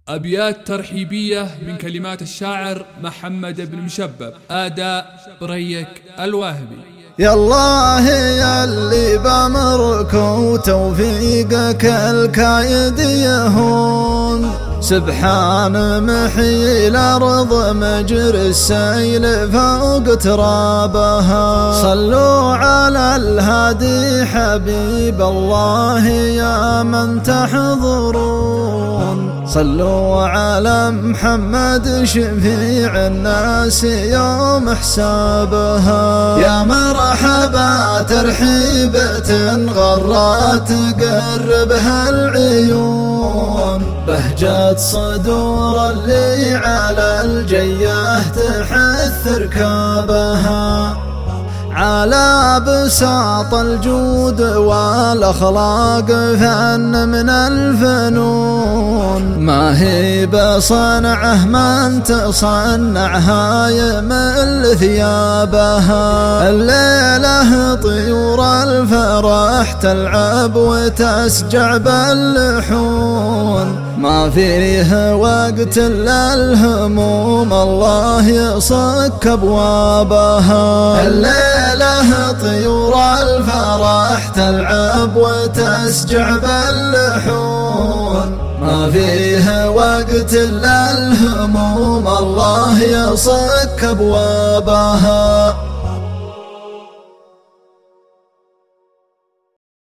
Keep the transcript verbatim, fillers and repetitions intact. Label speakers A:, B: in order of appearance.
A: أبيات ترحيبية من كلمات الشاعر محمد بن مشبب، أداء بريك الواهبي.
B: يا الله يا اللي بأمرك وتوفيقك الكايد يهون، سبحان محيي الأرض مجري السيل فوق ترابها. صلوا على الهادي حبيب الله يا من تحضرون، صلوا على محمد شفيع الناس يوم حسابها. يا مرحبا ترحيبة غرات تقربها العيون، بهجة صدور اللي على الجيه تحث ركابها. على بساط الجود والأخلاق فن من الفنون، ما هي بصنعه من تصنعها يمل ثيابها. الليلة طيور الفرح تلعب وتسجع باللحون، ما فيه وقت إلا الهموم الله يصك أبوابها. الليلة طيور الفرح تلعب وتسجع باللحون، ما فيه وقت إلا الهموم الله يصك أبوابها.